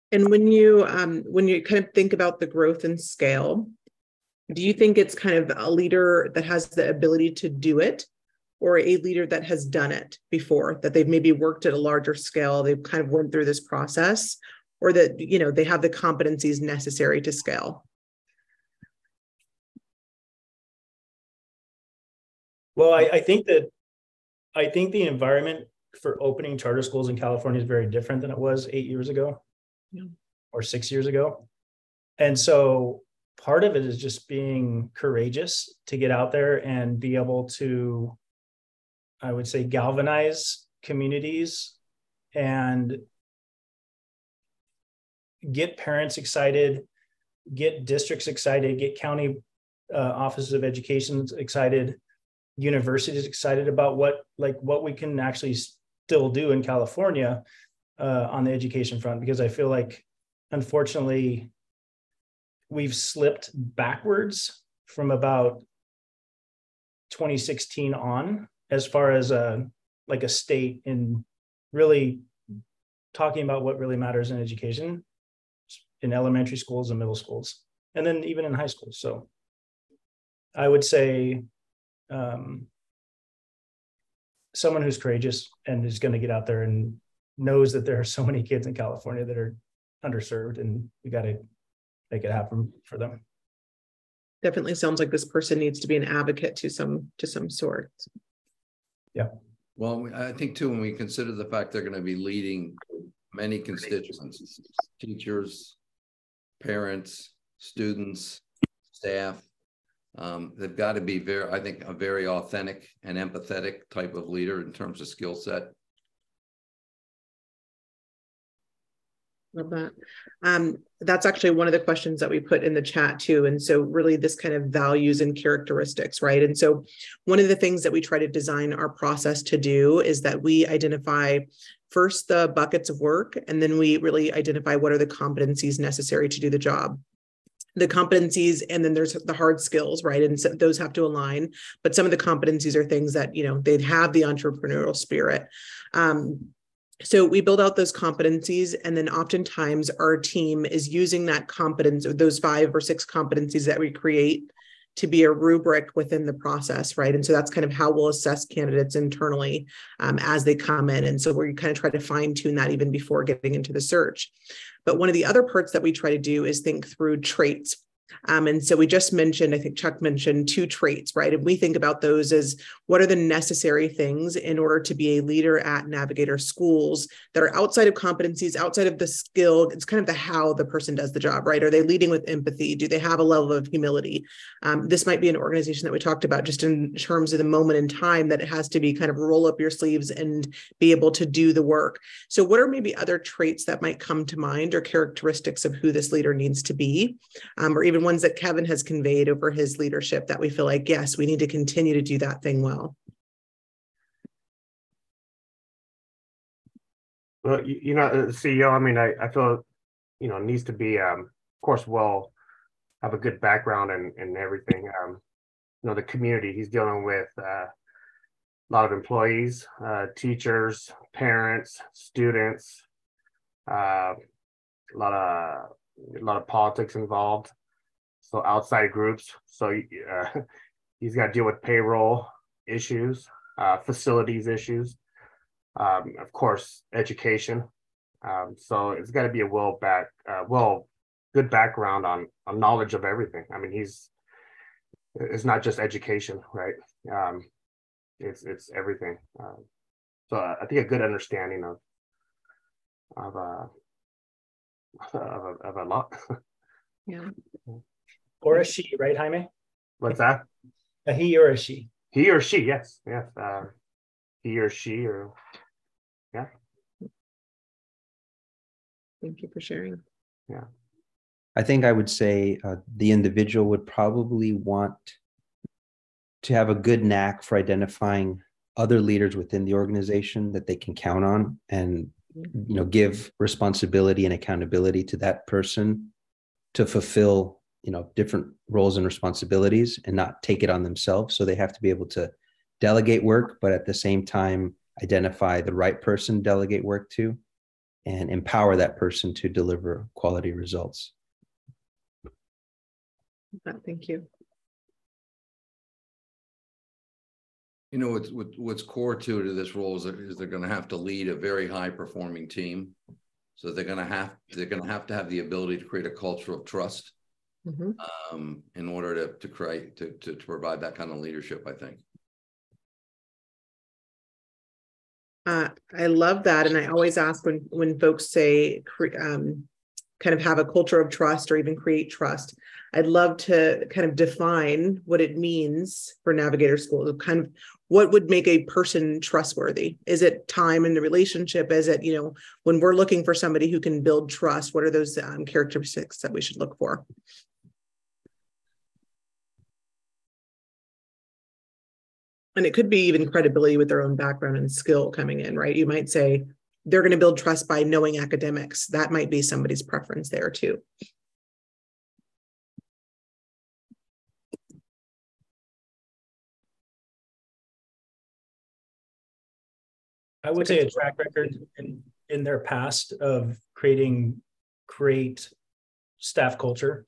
And when you kind of think about the growth and scale, do you think it's kind of a leader that has the ability to do it, or a leader that has done it before, that they've maybe worked at a larger scale, they've kind of went through this process, or that, they have the competencies necessary to scale? Well, I think the environment for opening charter schools in California is very different than it was 8 years ago. Yeah. Or 6 years ago. And so part of it is just being courageous to get out there and be able to, I would say, galvanize communities and get parents excited, get districts excited, get county offices of education excited, universities excited about what we can actually still do in California on the education front. Because I feel like, unfortunately, we've slipped backwards from about 2016 on, as far as a state in really talking about what really matters in education in elementary schools and middle schools, and then even in high schools. So I would say someone who's courageous and is going to get out there and knows that there are so many kids in California that are underserved, and we got to make it happen for them. Definitely sounds like this person needs to be an advocate to some sort. Yeah. Well, I think too, when we consider the fact they're going to be leading many constituents, teachers, parents, students, staff, they've got to be a very authentic and empathetic type of leader in terms of skill set. Love that. That's actually one of the questions that we put in the chat too. And so really this kind of values and characteristics, right? And so one of the things that we try to design our process to do is that we identify first the buckets of work, and then we really identify what are the competencies necessary to do the job. The competencies, and then there's the hard skills, right? And so those have to align. But some of the competencies are things that, they'd have the entrepreneurial spirit. So we build out those competencies, and then oftentimes our team is using that competence, or those 5 or 6 competencies that we create, to be a rubric within the process, right? And so that's kind of how we'll assess candidates internally as they come in. And so we kind of try to fine tune that even before getting into the search. But one of the other parts that we try to do is think through traits. And so we just mentioned, I think Chuck mentioned 2 traits, right? And we think about those as what are the necessary things in order to be a leader at Navigator Schools that are outside of competencies, outside of the skill. It's kind of the how the person does the job, right? Are they leading with empathy? Do they have a level of humility? This might be an organization that we talked about just in terms of the moment in time that it has to be kind of roll up your sleeves and be able to do the work. So what are maybe other traits that might come to mind, or characteristics of who this leader needs to be, or even ones that Kevin has conveyed over his leadership that we feel like, yes, we need to continue to do that thing well? Well, CEO, I feel, needs to be, of course, have a good background and everything. The community he's dealing with, a lot of employees, teachers, parents, students, a lot of politics involved. So outside groups. So he's got to deal with payroll issues, facilities issues, of course, education. So it's got to be a good background on knowledge of everything. It's not just education, right? It's everything. So I think a good understanding of a lot. Yeah. Or a she, right, Jaime? What's that? A he or a she? He or she, yes. He or she, or yeah. Thank you for sharing. Yeah. I think I would say the individual would probably want to have a good knack for identifying other leaders within the organization that they can count on, and give responsibility and accountability to that person to fulfill different roles and responsibilities, and not take it on themselves. So they have to be able to delegate work, but at the same time identify the right person to delegate work to. and empower that person to deliver quality results. Thank you. You know, what's core to this role is they're going to have to lead a very high performing team. So they're going to have to have the ability to create a culture of trust in order to provide that kind of leadership, I think. I love that. And I always ask when folks say kind of have a culture of trust or even create trust, I'd love to kind of define what it means for Navigator School. Kind of what would make a person trustworthy? Is it time in the relationship? Is it, when we're looking for somebody who can build trust, what are those characteristics that we should look for? And it could be even credibility with their own background and skill coming in, right? You might say they're going to build trust by knowing academics. That might be somebody's preference there too. I would say a track record in their past of creating great staff culture,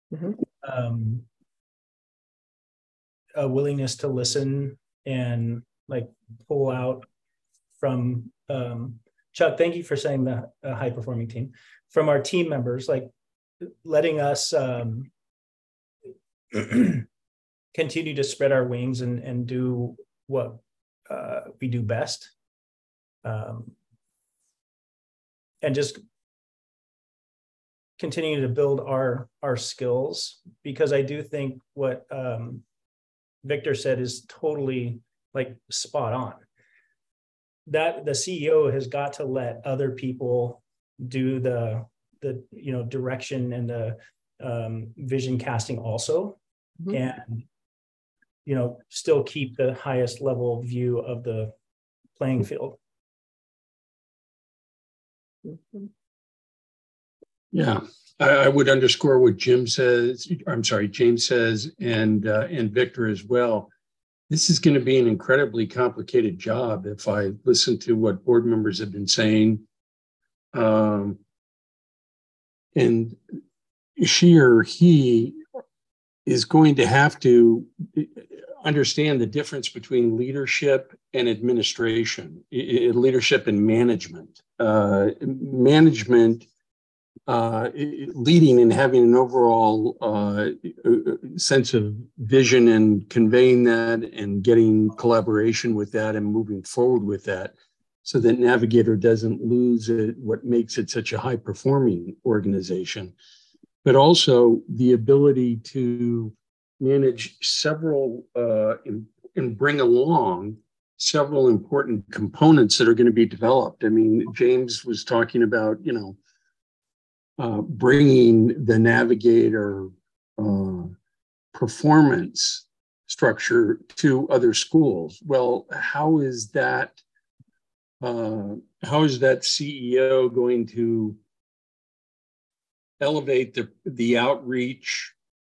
a willingness to listen and like pull out from Chuck. Thank you for saying the high performing team, from our team members, like letting us continue to spread our wings and do what we do best. And just continuing to build our skills, because I do think what Victor said is totally like spot on. That the CEO has got to let other people do the direction and the vision casting also, and still keep the highest level view of the playing field. Yeah, I would underscore what James says, and Victor as well. This is going to be an incredibly complicated job if I listen to what board members have been saying. And she or he is going to have to understand the difference between leadership and administration, leadership and management. Leading and having an overall sense of vision and conveying that and getting collaboration with that and moving forward with that, so that Navigator doesn't lose what makes it such a high performing organization, but also the ability to manage several and bring along several important components that are going to be developed. I mean, James was talking about, bringing the Navigator performance structure to other schools. Well, how is that CEO going to elevate the outreach,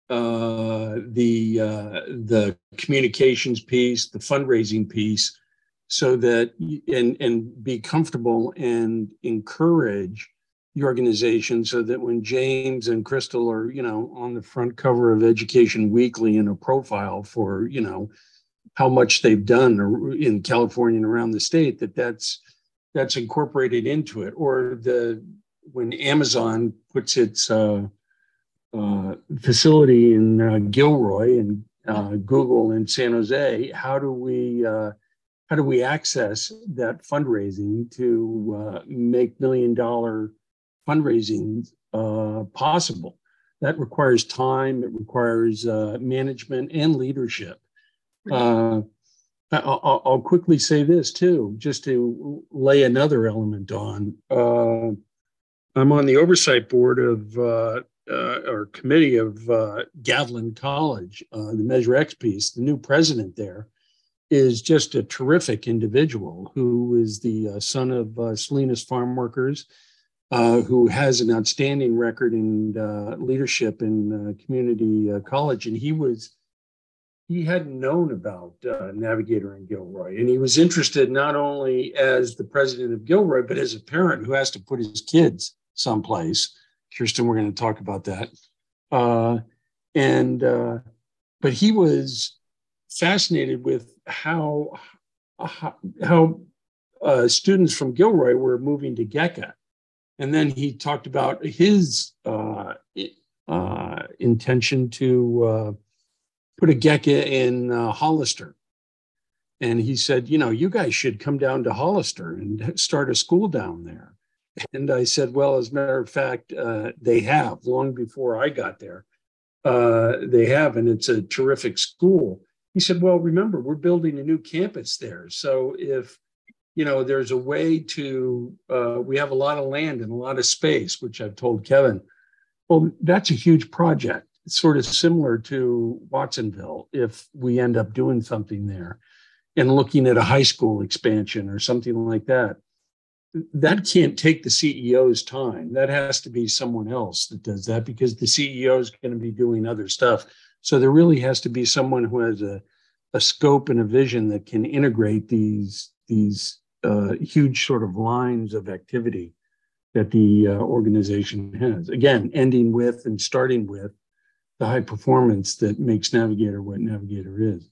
the communications piece, the fundraising piece, so that and be comfortable and encourage the organization, so that when James and Crystal are, on the front cover of Education Weekly in a profile for, how much they've done in California and around the state, that's incorporated into it. Or when Amazon puts its facility in Gilroy and Google in San Jose, how do we access that fundraising to make $1 million fundraising possible? That requires time. It requires management and leadership. I'll quickly say this too, just to lay another element on. I'm on the oversight board of or committee of Gavilan College, the Measure X piece. The new president there is just a terrific individual who is the son of Salinas farm workers, who has an outstanding record in leadership in community college. And he was he hadn't known about Navigator and Gilroy. And he was interested not only as the president of Gilroy, but as a parent who has to put his kids someplace. Kirsten, we're going to talk about that. But he was fascinated with how students from Gilroy were moving to GECA. And then he talked about his intention to put a GECA in Hollister. And he said, you know, you guys should come down to Hollister and start a school down there. And I said, well, as a matter of fact, they have, long before I got there. They have, and it's a terrific school. He said, well, remember, we're building a new campus there. So if, you know, there's a way to, we have a lot of land and a lot of space, which I've told Kevin, well, that's a huge project. It's sort of similar to Watsonville if we end up doing something there and looking at a high school expansion or something like that. That can't take the CEO's time. That has to be someone else that does that because the CEO is going to be doing other stuff. So there really has to be someone who has a scope and a vision that can integrate these huge sort of lines of activity that the organization has. Again, ending with and starting with the high performance that makes Navigator what Navigator is.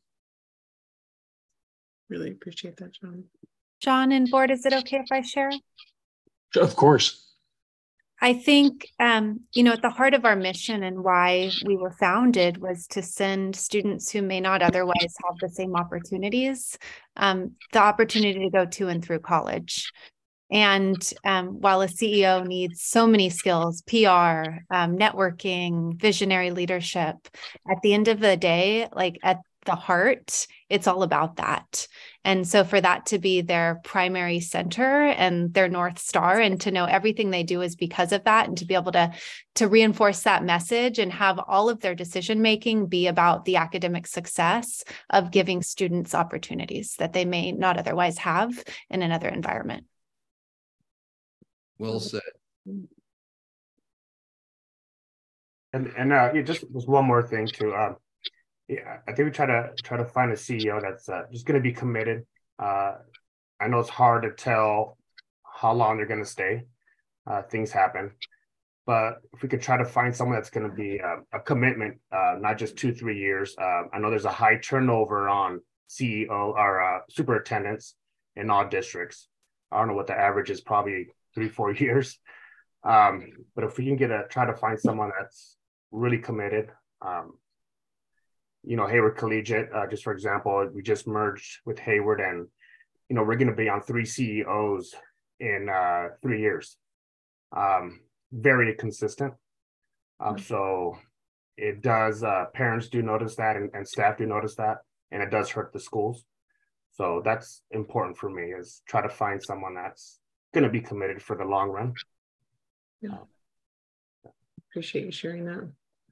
Really appreciate that, John. John and board, is it okay if I share? Of course. I think, you know, at the heart of our mission and why we were founded was to send students who may not otherwise have the same opportunities, the opportunity to go to and through college. And while a CEO needs so many skills, PR, networking, visionary leadership, at the end of the day, like at the heart, it's all about that. And so for that to be their primary center and their North Star, and to know everything they do is because of that, and to be able to reinforce that message and have all of their decision-making be about the academic success of giving students opportunities that they may not otherwise have in another environment. Well said. And just one more thing too. Yeah, I think we try to find a CEO that's just going to be committed. I know it's hard to tell how long they're going to stay. Things happen, but if we could try to find someone that's going to be a commitment, not just 2-3 years. I know there's a high turnover on CEO or superintendents in all districts. I don't know what the average is, probably 3-4 years. But if we can try to find someone that's really committed. You know, Hayward Collegiate, just for example, we just merged with Hayward, and you know, we're going to be on 3 CEOs in 3 years. Very consistent. So it does, parents do notice that, and staff do notice that, and it does hurt the schools. So that's important for me, is try to find someone that's going to be committed for the long run. Yeah. Appreciate you sharing that.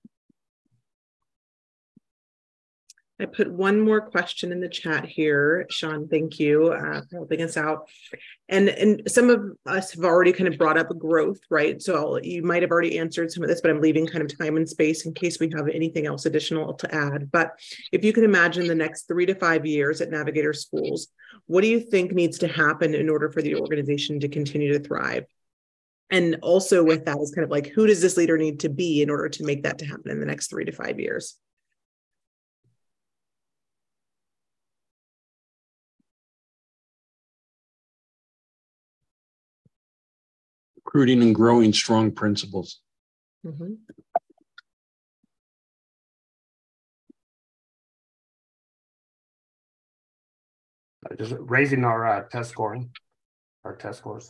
I put one more question in the chat here. Sean, thank you for helping us out. And some of us have already kind of brought up growth, right? So you might have already answered some of this, but I'm leaving kind of time and space in case we have anything else additional to add. But if you can imagine the next 3 to 5 years at Navigator Schools, what do you think needs to happen in order for the organization to continue to thrive? And also with that is kind of like, who does this leader need to be in order to make that to happen in the next 3 to 5 years? Recruiting and growing strong principals. Mm-hmm. Just raising our test scoring, our test scores.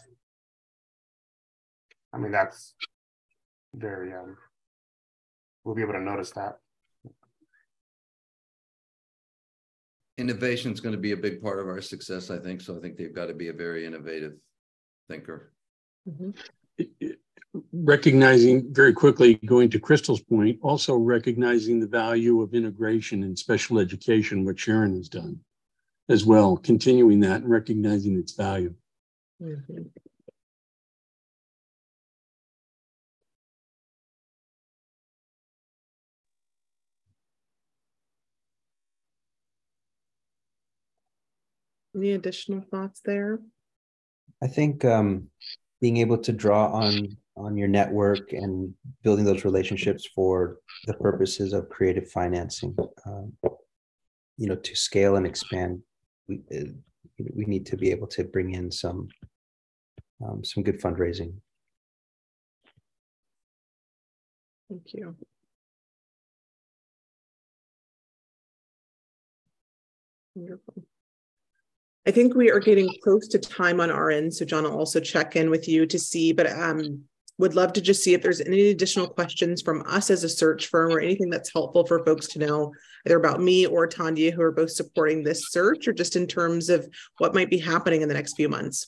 I mean, that's very, we'll be able to notice that. Innovation is going to be a big part of our success, I think. So I think they've got to be a very innovative thinker. Mm-hmm. Recognizing, very quickly, going to Crystal's point, also recognizing the value of integration in special education, what Sharon has done as well, continuing that and recognizing its value. Mm-hmm. Any additional thoughts there? I think being able to draw on your network and building those relationships for the purposes of creative financing, to scale and expand, we need to be able to bring in some good fundraising. Thank you. Wonderful. I think we are getting close to time on our end. So John will also check in with you to see, but would love to just see if there's any additional questions from us as a search firm or anything that's helpful for folks to know, either about me or Tanya, who are both supporting this search, or just in terms of what might be happening in the next few months.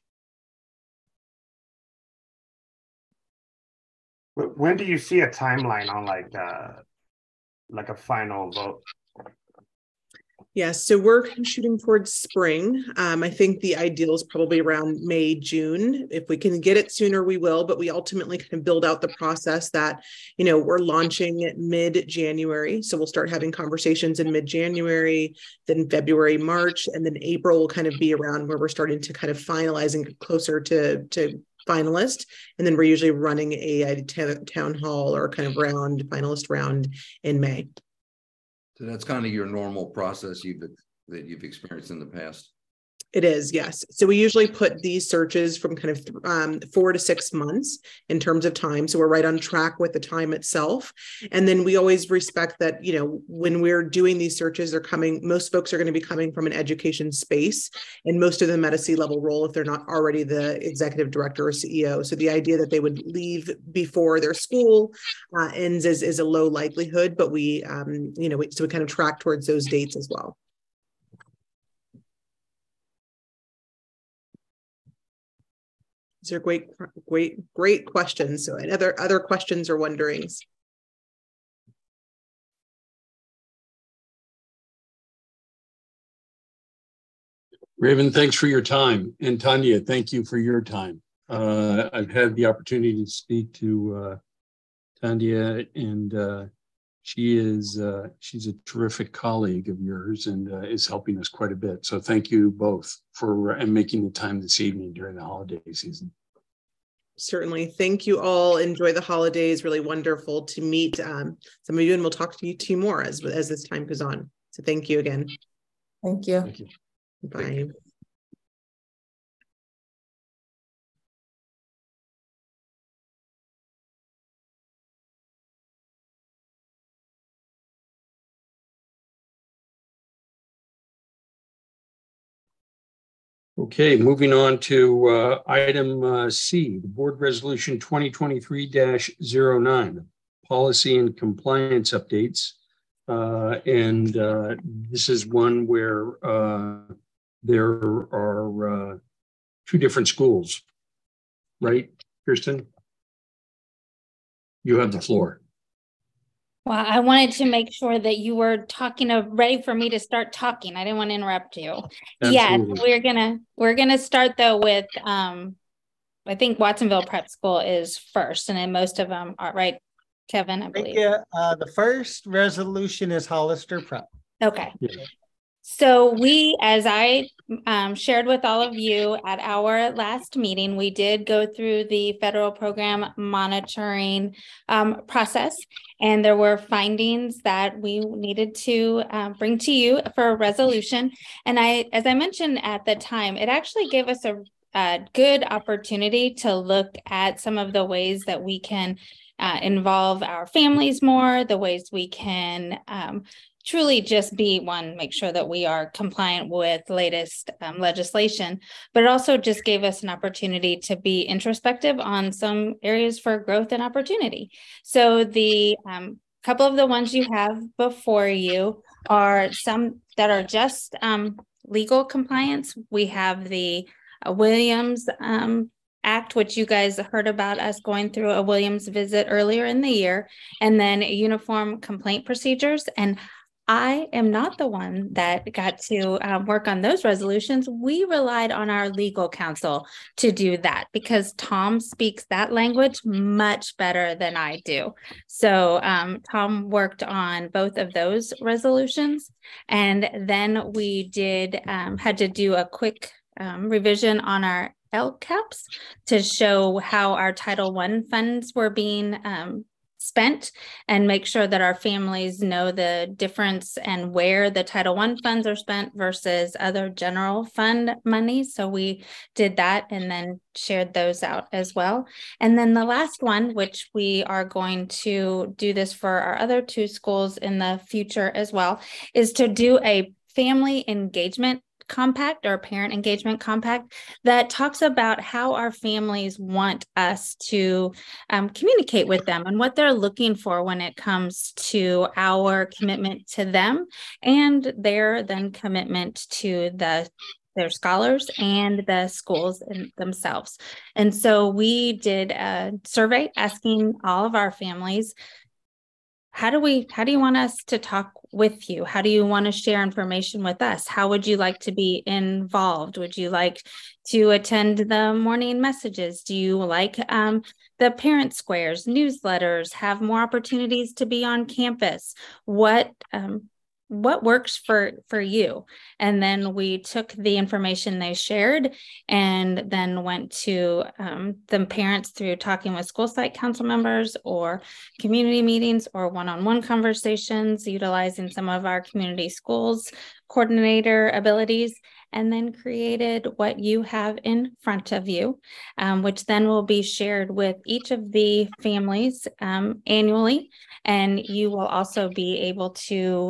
When do you see a timeline on like a final vote? Yes, so we're shooting towards spring. I think the ideal is probably around May, June. If we can get it sooner, we will, but we ultimately can build out the process that, we're launching mid-January. So we'll start having conversations in mid-January, then February, March, and then April will kind of be around where we're starting to kind of finalize and get closer to finalist. And then we're usually running a town hall or kind of finalist round in May. So that's kind of your normal process that you've experienced in the past. It is, yes. So we usually put these searches from kind of 4 to 6 months in terms of time. So we're right on track with the time itself. And then we always respect that, when we're doing these searches, most folks are going to be coming from an education space, and most of them at a C-level role if they're not already the executive director or CEO. So the idea that they would leave before their school ends is a low likelihood, but we kind of track towards those dates as well. These are great questions. So, other questions or wonderings? Raven, thanks for your time. And Tanya, thank you for your time. I've had the opportunity to speak to Tanya, and she's a terrific colleague of yours and is helping us quite a bit. So thank you both for making the time this evening during the holiday season. Certainly. Thank you all. Enjoy the holidays. Really wonderful to meet some of you, and we'll talk to you more as this time goes on. So thank you again. Thank you. Thank you. Bye. Thank you. Okay, moving on to item C, the Board Resolution 2023-09, Policy and Compliance Updates. This is one where there are 2 different schools, right, Kirsten? You have the floor. Well, I wanted to make sure that you were ready for me to start talking. I didn't want to interrupt you. Absolutely. Yeah, we're gonna start though with I think Watsonville Prep School is first, and then most of them are, right, Kevin, I believe. Yeah, the first resolution is Hollister Prep. Okay. Yeah. So we, as I shared with all of you at our last meeting, we did go through the federal program monitoring process, and there were findings that we needed to bring to you for a resolution. And as I mentioned at the time, it actually gave us a good opportunity to look at some of the ways that we can involve our families more, the ways we can truly just make sure that we are compliant with latest legislation, but it also just gave us an opportunity to be introspective on some areas for growth and opportunity. So the couple of the ones you have before you are some that are just legal compliance. We have the Williams Act, which you guys heard about us going through a Williams visit earlier in the year, and then uniform complaint procedures. And I am not the one that got to work on those resolutions. We relied on our legal counsel to do that because Tom speaks that language much better than I do. So Tom worked on both of those resolutions. And then we had to do a quick revision on our LCAPs to show how our Title I funds were being spent and make sure that our families know the difference and where the Title I funds are spent versus other general fund money. So we did that and then shared those out as well. And then the last one, which we are going to do this for our other 2 schools in the future as well, is to do a family engagement compact or parent engagement compact that talks about how our families want us to communicate with them and what they're looking for when it comes to our commitment to them and their then commitment to their scholars and the schools themselves. And so we did a survey asking all of our families, how do you want us to talk with you? How do you want to share information with us? How would you like to be involved? Would you like to attend the morning messages? Do you like the parent squares, newsletters, have more opportunities to be on campus? What works for you? And then we took the information they shared and then went to the parents through talking with school site council members or community meetings or one-on-one conversations, utilizing some of our community schools coordinator abilities, and then created what you have in front of you, which then will be shared with each of the families annually. And you will also be able to,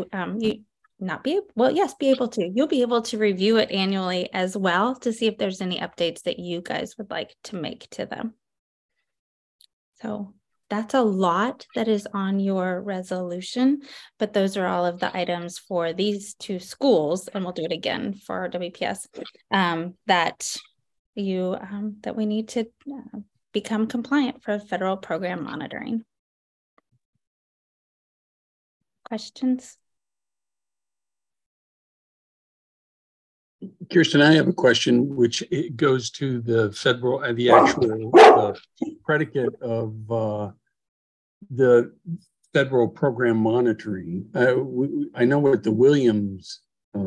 you'll be able to review it annually as well to see if there's any updates that you guys would like to make to them. So that's a lot that is on your resolution, but those are all of the items for these 2 schools, and we'll do it again for WPS, that we need to become compliant for federal program monitoring. Questions? Kirsten, I have a question, which it goes to the federal, the actual predicate of the federal program monitoring. I know what the Williams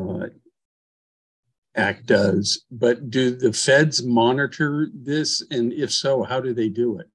Act does, but do the feds monitor this? And if so, how do they do it?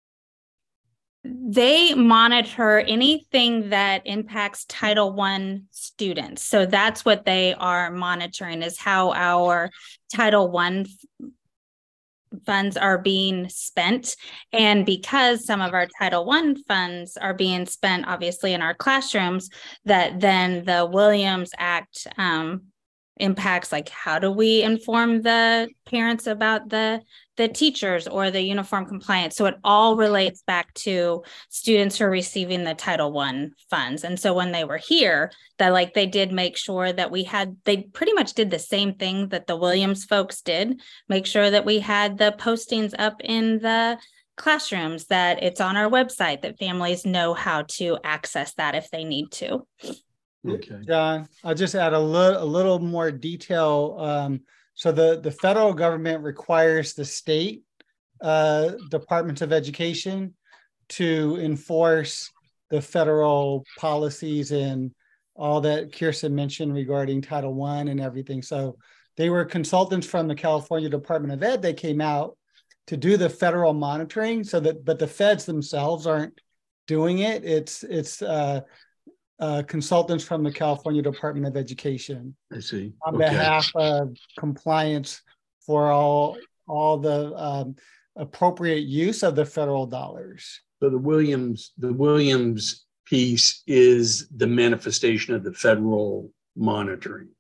They monitor anything that impacts Title I students. So that's what they are monitoring, is how our Title I funds are being spent. And because some of our Title I funds are being spent, obviously, in our classrooms, that then the Williams Act impacts, like, how do we inform the parents about the teachers or the uniform compliance? So it all relates back to students who are receiving the Title I funds. And so when they were here, that they did make sure that they pretty much did the same thing that the Williams folks did, make sure that we had the postings up in the classrooms, that it's on our website, that families know how to access that if they need to. Okay. John, I'll just add a little more detail. So the federal government requires the state Departments of Education to enforce the federal policies and all that Kirsten mentioned regarding Title I and everything. So they were consultants from the California Department of Ed. They came out to do the federal monitoring, but the feds themselves aren't doing it. It's consultants from the California Department of Education. I see. On behalf of compliance for all the appropriate use of the federal dollars. So the Williams piece is the manifestation of the federal monitoring.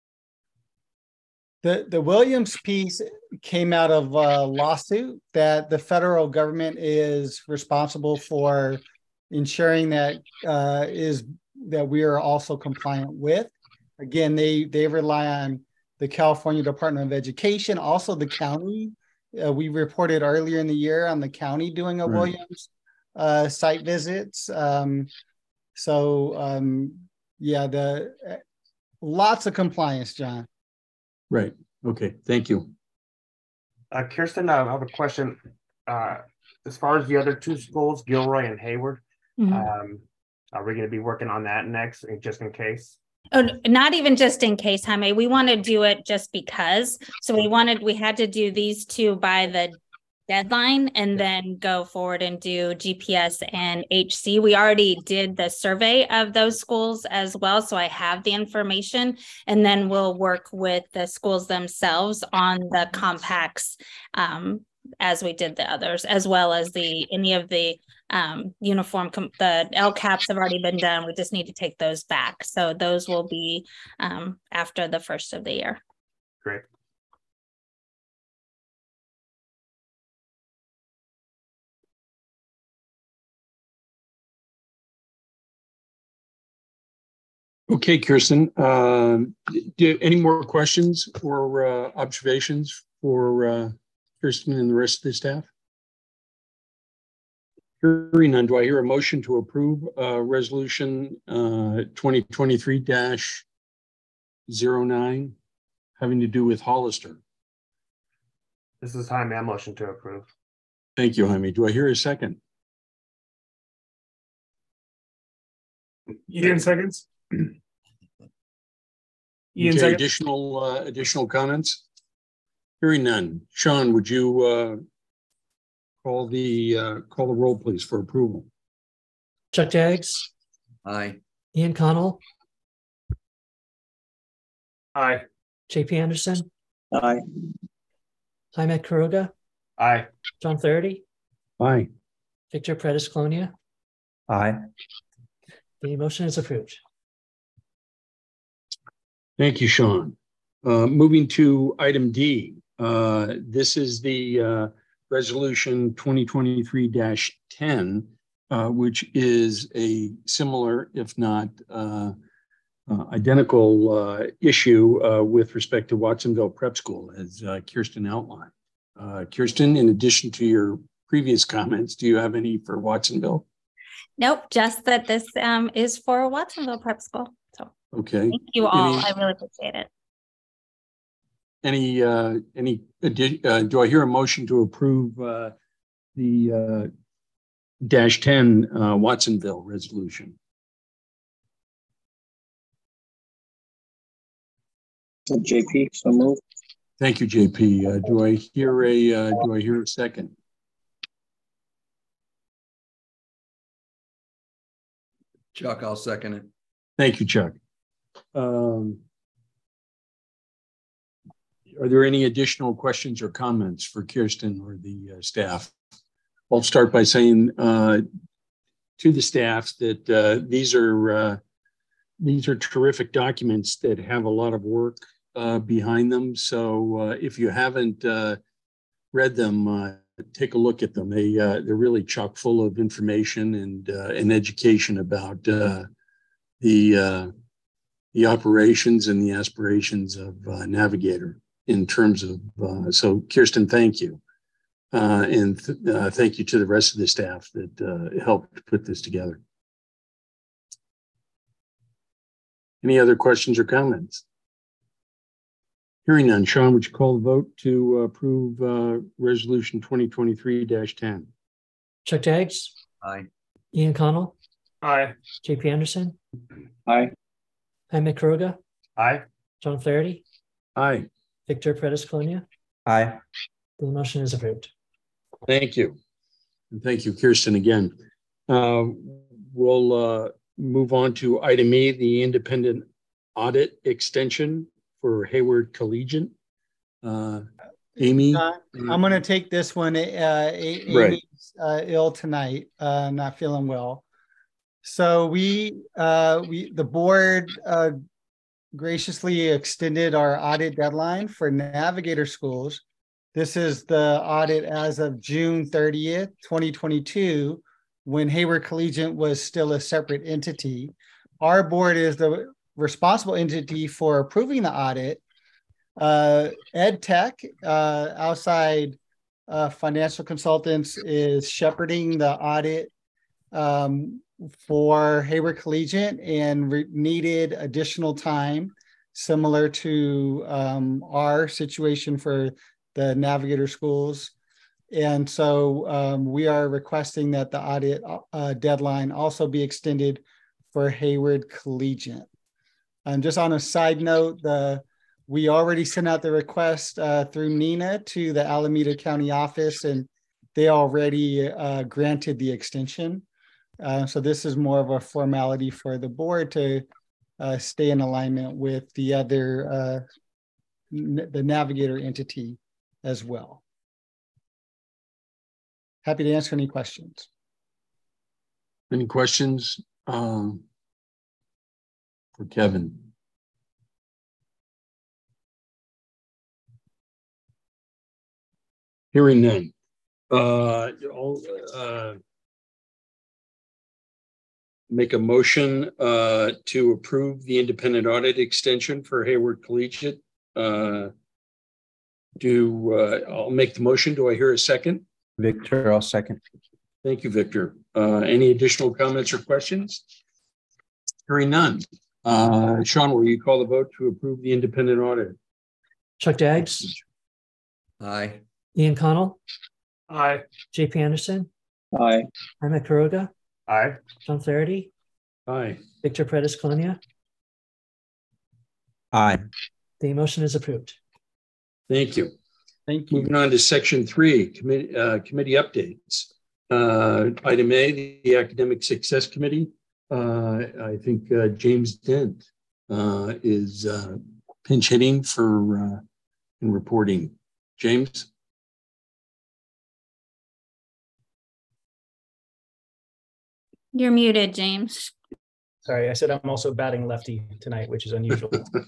The Williams piece came out of a lawsuit that the federal government is responsible for ensuring that that we are also compliant with. Again, they rely on the California Department of Education, also the county. We reported earlier in the year on the county doing a Williams site visits. lots of compliance, John. Right. Okay. Thank you. Kirsten, I have a question. As far as the other two schools, Gilroy and Hayward, are we going to be working on that next, just in case? Oh, not even just in case, Jaime. We want to do it just because. So we had to do these two by the deadline and then go forward and do GPS and HC. We already did the survey of those schools as well. So I have the information, and then we'll work with the schools themselves on the compacts as we did the others, as well as any of the uniform, the LCAPs have already been done. We just need to take those back. So those will be after the first of the year. Great. Okay, Kirsten, any more questions or observations for Kirsten and the rest of the staff? Hearing none, do I hear a motion to approve resolution 2023-09 having to do with Hollister? This is Jaime. I motion to approve. Thank you, Jaime. Do I hear a second? Ian seconds. Ian, okay, additional comments? Hearing none. Sean, would you call the roll, please, for approval? Chuck Jaggs. Aye. Ian Connell. Aye. JP Anderson. Aye. Jaime Quiroga. Aye. John Flaherty. Aye. Victor Perez-Colonia. Aye. The motion is approved. Thank you, Sean. Moving to item D. This is the resolution 2023-10, which is a similar, if not identical issue with respect to Watsonville Prep School, as Kirsten outlined. Kirsten, in addition to your previous comments, do you have any for Watsonville? Nope, just that this is for Watsonville Prep School. So okay. Thank you all. I really appreciate it. Do I hear a motion to approve the -10 Watsonville resolution? JP, so moved. Thank you, JP. Do I hear a second? Chuck, I'll second it. Thank you, Chuck. Are there any additional questions or comments for Kirsten or the staff? I'll start by saying to the staff that these are terrific documents that have a lot of work behind them. So if you haven't read them, take a look at them. They're really chock full of information and education about the operations and the aspirations of Navigator in terms of, so Kirsten, thank you. And thank you to the rest of the staff that helped put this together. Any other questions or comments? Hearing none, Sean, would you call the vote to approve resolution 2023-10? Chuck Jaggs. Aye. Ian Connell. Aye. JP Anderson. Aye. Jaime Quiroga. Aye. John Flaherty. Aye. Victor Perez-Colonia. Aye. The motion is approved. Thank you. And thank you, Kirsten, again. We'll move on to item E, the independent audit extension for Hayward Collegiate. Amy? I'm going to take this one. Amy's ill tonight, not feeling well. So the board graciously extended our audit deadline for Navigator schools. This is the audit as of June 30th, 2022, when Hayward Collegiate was still a separate entity. Our board is the responsible entity for approving the audit. EdTech, outside financial consultants, is shepherding the audit for Hayward Collegiate and needed additional time, similar to our situation for the Navigator schools. And so we are requesting that the audit deadline also be extended for Hayward Collegiate. And just on a side note, we already sent out the request through Nina to the Alameda County office, and they already granted the extension. So this is more of a formality for the board to stay in alignment with the other, the Navigator entity as well. Happy to answer any questions. Any questions for Kevin? Hearing none. I'll make a motion to approve the independent audit extension for Hayward Collegiate. I'll make the motion. Do I hear a second? Victor, I'll second. Thank you, Victor. Any additional comments or questions? Hearing none. Sean, will you call the vote to approve the independent audit? Chuck Daggs, Aye. Ian Connell, Aye. JP Anderson, Aye. Jaime Quiroga, Aye. John Flaherty, Aye. Victor Perez Colonia. Aye. The motion is approved. Thank you. Thank you. Moving on to section 3, committee updates. Item A, the Academic Success Committee. I think James Dent is pinch hitting for in reporting. James? You're muted, James. Sorry, I said I'm also batting lefty tonight, which is unusual.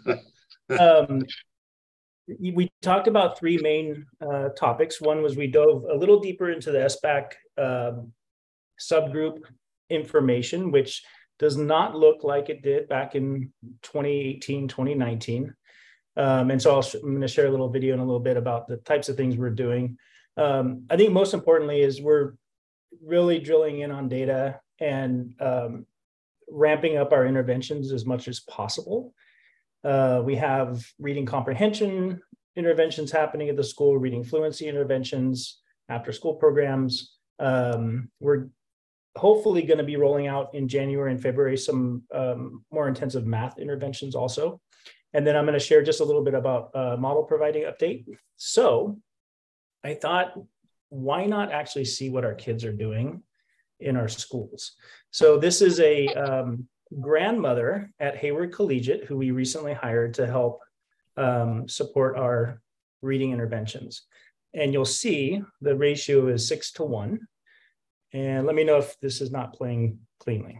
We talked about 3 main topics. One was we dove a little deeper into the SBAC subgroup information, which does not look like it did back in 2018, 2019. And so I'm going to share a little video in a little bit about the types of things we're doing. I think most importantly is we're really drilling in on data and ramping up our interventions as much as possible. We have reading comprehension interventions happening at the school, reading fluency interventions, after school programs. We're hopefully going to be rolling out in January and February some more intensive math interventions also. And then I'm going to share just a little bit about model providing update. So I thought, why not actually see what our kids are doing in our schools? So this is a grandmother at Hayward Collegiate who we recently hired to help support our reading interventions. And you'll see the ratio is 6-to-1. And let me know if this is not playing cleanly.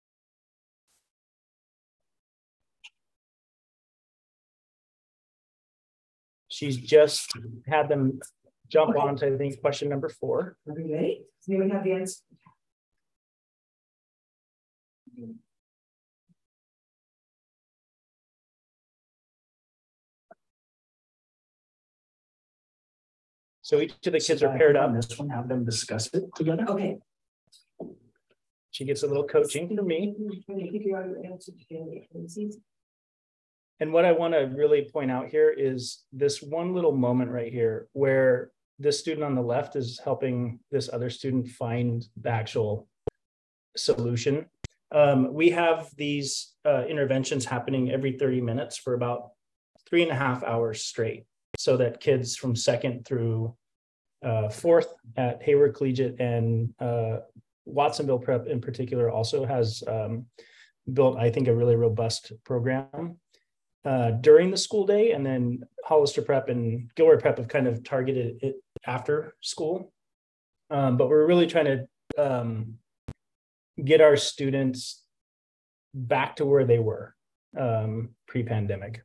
She's just had them jump on to, I think, question number 4. Are we ready? So we have the answer. So each of the kids are paired up. This one, have them discuss it together. Okay. She gets a little coaching from me. And what I want to really point out here is this one little moment right here where this student on the left is helping this other student find the actual solution. We have these interventions happening every 30 minutes for about 3.5 hours straight, so that kids from 2nd through 4th at Hayward Collegiate and Watsonville Prep in particular also has built, I think, a really robust program during the school day. And then Hollister Prep and Gilroy Prep have kind of targeted it after school. But we're really trying to get our students back to where they were pre-pandemic.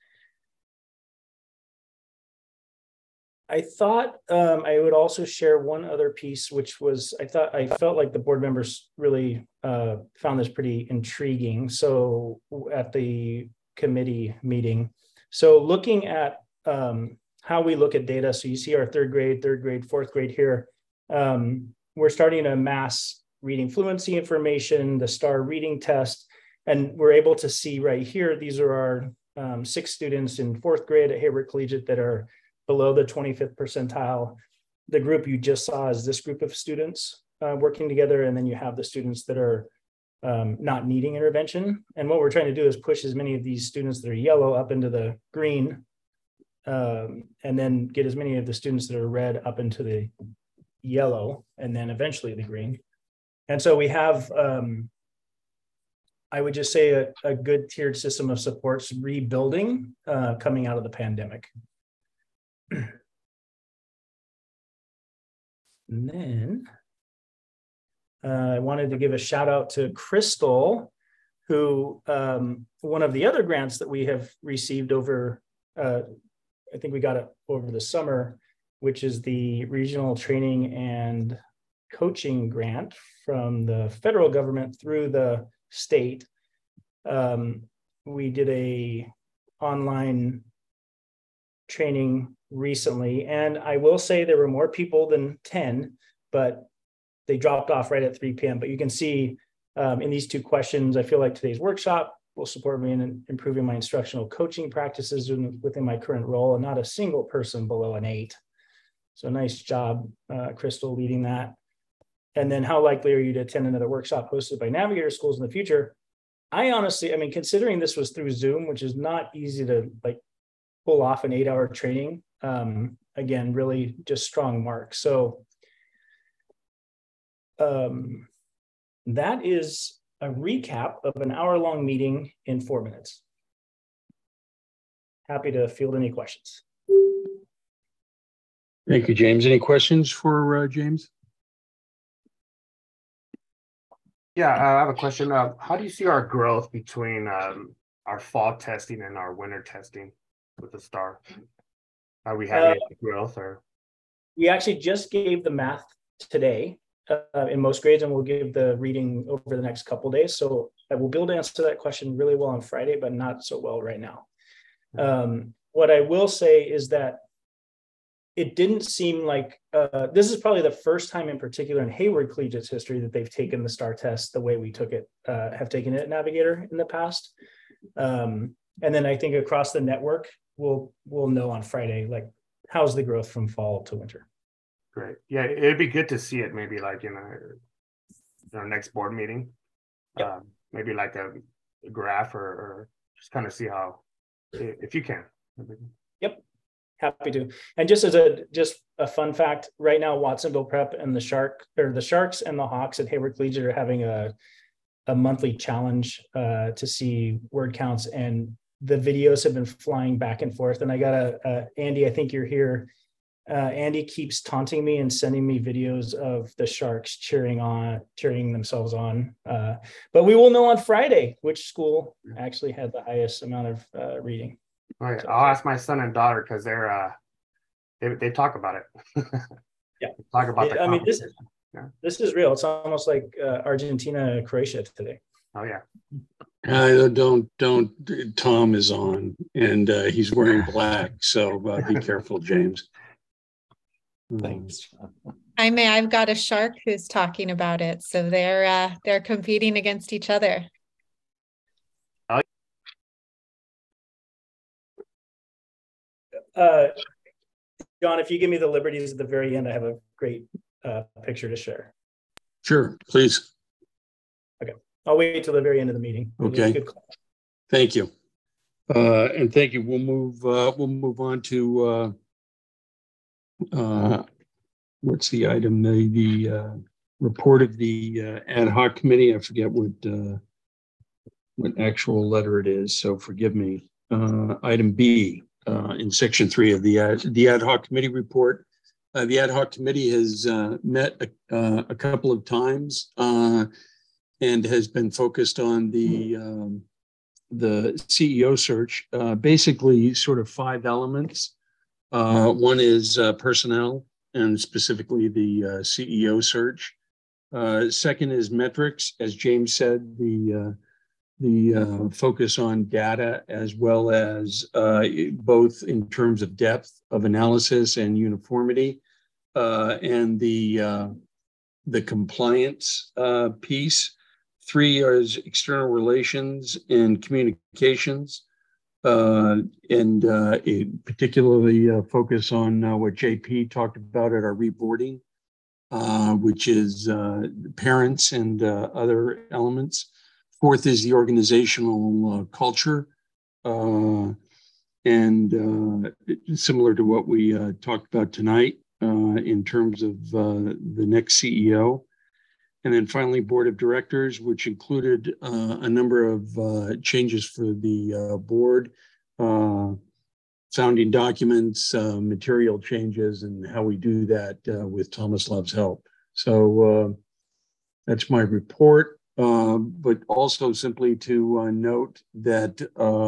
I thought I would also share one other piece, which was I felt like the board members really found this pretty intriguing. So at the committee meeting, so looking at how we look at data. So you see our 3rd grade, 4th grade here. We're starting to amass reading fluency information, the STAR reading test. And we're able to see right here, these are our 6 students in 4th grade at Hayward Collegiate that are below the 25th percentile. The group you just saw is this group of students working together. And then you have the students that are not needing intervention. And what we're trying to do is push as many of these students that are yellow up into the green, and then get as many of the students that are red up into the yellow, and then eventually the green. And so we have, I would just say, a good tiered system of supports rebuilding coming out of the pandemic. And then I wanted to give a shout out to Crystal, who one of the other grants that we have received over, I think we got it over the summer, which is the Regional Training and Coaching Grant from the federal government through the state. We did a online training recently, and I will say there were more people than 10, but they dropped off right at 3 p.m. But you can see in these 2 questions, I feel like today's workshop will support me in improving my instructional coaching practices within my current role, and not a single person below an 8. So nice job, Crystal, leading that. And then how likely are you to attend another workshop hosted by Navigator Schools in the future? I honestly, I mean, considering this was through Zoom, which is not easy to like pull off an 8-hour training, again, really just strong mark. So that is a recap of an hour-long meeting in 4 minutes. Happy to field any questions. Thank you, James. Any questions for James? Yeah, I have a question. How do you see our growth between our fall testing and our winter testing with the STAR? Are we having any growth? Or we actually just gave the math today in most grades, and we'll give the reading over the next couple of days. So I will be able to answer that question really well on Friday, but not so well right now. What I will say is that it didn't seem like, this is probably the first time in particular in Hayward Collegiate's history that they've taken the STAR test the way we took it, have taken it at Navigator in the past. And then I think across the network, we'll know on Friday, like, how's the growth from fall to winter. Great. Yeah, it'd be good to see it maybe like in our next board meeting. Yep. Maybe like a graph or just kind of see how, if you can. Yep. Happy to. And just as a fun fact, right now Watsonville Prep and the Sharks and the Hawks at Hayward Collegiate are having a monthly challenge to see word counts, and the videos have been flying back and forth. And I got Andy, I think you're here. Andy keeps taunting me and sending me videos of the Sharks cheering themselves on. But we will know on Friday which school actually had the highest amount of reading. All right, I'll ask my son and daughter because they talk about it. Yeah, talk about the. I mean, this is real. It's almost like Argentina, Croatia today. Oh yeah. Don't. Tom is on, and he's wearing black, so be careful, James. Thanks. I've got a shark who's talking about it, so they're competing against each other. John, if you give me the liberties at the very end, I have a great picture to share. Sure, please. Okay, I'll wait till the very end of the meeting. Okay. Thank you, and thank you. We'll move on to what's the item? The report of the ad hoc committee. I forget what actual letter it is, so forgive me. Item B. In section 3 of the ad hoc committee report. The ad hoc committee has met a couple of times and has been focused on the CEO search, basically sort of 5 elements. One is personnel, and specifically the CEO search. Second is metrics, as James said, the focus on data, as well as both in terms of depth of analysis and uniformity, and the the compliance piece. 3 is external relations and communications, and particularly focus on what JP talked about at our reboarding, which is parents and other elements. 4th is the organizational culture, and similar to what we talked about tonight in terms of the next CEO. And then finally, board of directors, which included a number of changes for the board, founding documents, material changes, and how we do that with Tomislav help. So that's my report, but also simply to note that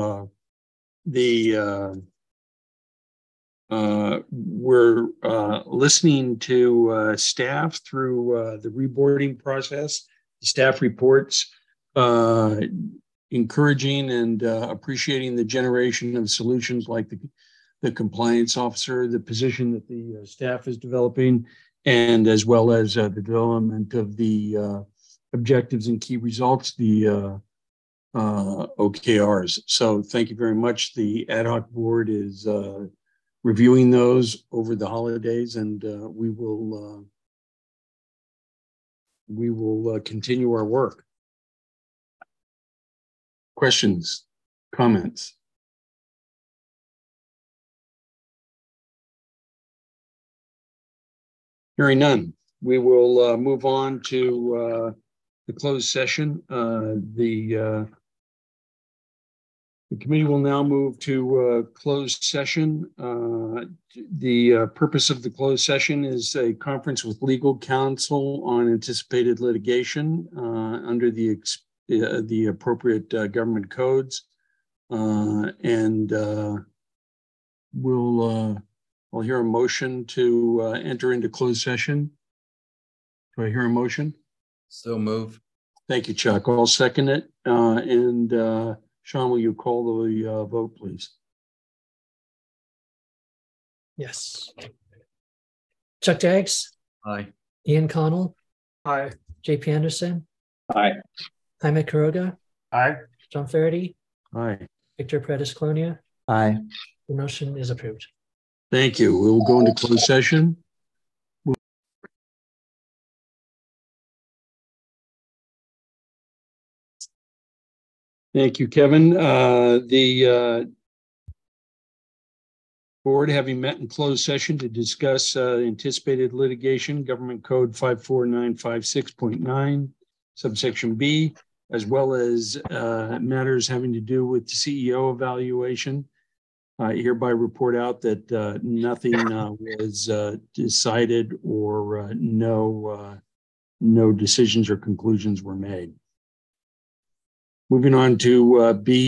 we're listening to staff through the reboarding process, staff reports, encouraging and appreciating the generation of solutions like the compliance officer, the position that the staff is developing, and as well as the development of the objectives and key results, the OKRs. So thank you very much. The ad hoc board is reviewing those over the holidays, and we will continue our work. Questions, comments? Hearing none, we will move on to the closed session. The committee will now move to closed session. The purpose of the closed session is a conference with legal counsel on anticipated litigation under the appropriate government codes. And I'll hear a motion to enter into closed session. Do I hear a motion? So move. Thank you, Chuck. I'll second it. Sean, will you call the vote, please? Yes. Chuck Jaggs. Aye. Ian Connell. Aye. JP Anderson. Aye. Jaime Quiroga. Aye. John Faraday. Aye. Victor Paredes-Colonia. Aye. The motion is approved. Thank you. We'll go into closed session. Thank you, Kevin. The board, having met in closed session to discuss anticipated litigation, Government Code 54956.9, subsection B, as well as matters having to do with CEO evaluation, I hereby report out that nothing was decided or no decisions or conclusions were made. Moving on to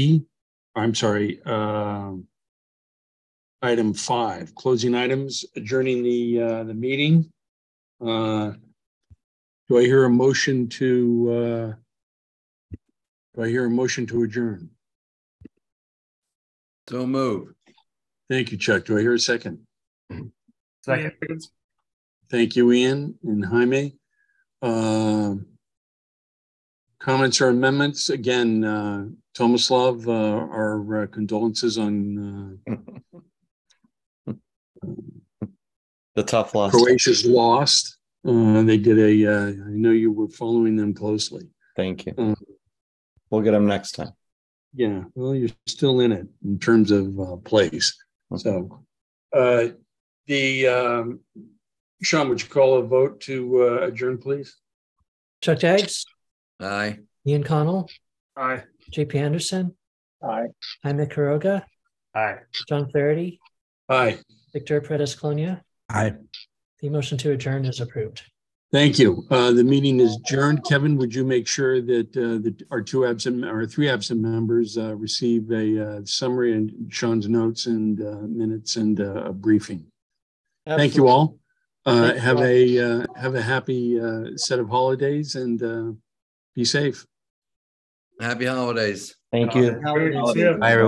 item 5, closing items, adjourning the meeting. Do I hear a motion to adjourn? So move. Thank you, Chuck. Do I hear a second? Second. Thank you, Ian and Jaime. Comments or amendments? Again, Tomislav, our condolences on the tough loss. Croatia's lost. They did I know you were following them closely. Thank you. We'll get them next time. Yeah, well, you're still in it in terms of place. Okay. So, Sean, would you call a vote to adjourn, please? Chuck Jaggs. Aye. Ian Connell. Aye. JP Anderson. Aye. Jaime Quiroga. Aye. John Faraday. Aye. Victor Paredes-Colonia. Aye. The motion to adjourn is approved. Thank you. The meeting is adjourned. Kevin, would you make sure that our 3 absent members receive a summary and Sean's notes and minutes and a briefing? Absolutely. Thank you all. Have a happy set of holidays and be safe. Happy holidays. Thank you. Holidays. Bye, everyone.